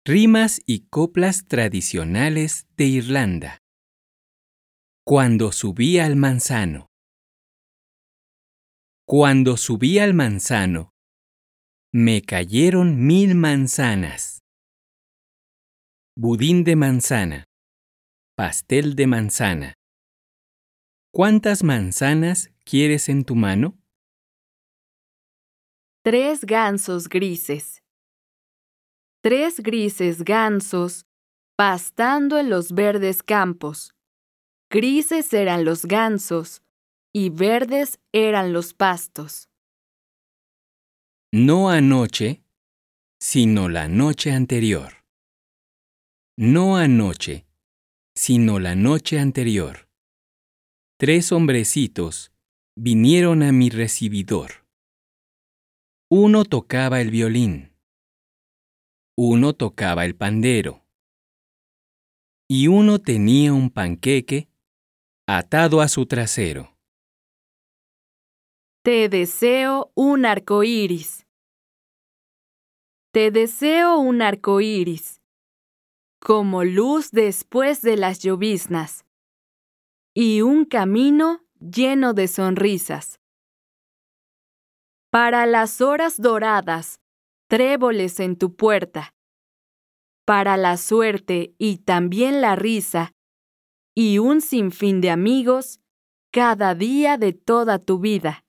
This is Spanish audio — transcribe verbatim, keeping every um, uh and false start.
Rimas y coplas tradicionales de Irlanda. Cuando subí al manzano. Cuando subí al manzano, me cayeron mil manzanas. Budín de manzana, pastel de manzana. ¿Cuántas manzanas quieres en tu mano? Tres gansos grises. Tres grises gansos pastando en los verdes campos. Grises eran los gansos y verdes eran los pastos. No anoche, sino la noche anterior. No anoche, sino la noche anterior. Tres hombrecitos vinieron a mi recibidor. Uno tocaba el violín. Uno tocaba el pandero. Y uno tenía un panqueque atado a su trasero. Te deseo un arco iris. Te deseo un arco iris, como luz después de las lloviznas, y un camino lleno de sonrisas. Para las horas doradas, tréboles en tu puerta. Para la suerte y también la risa, y un sinfín de amigos cada día de toda tu vida.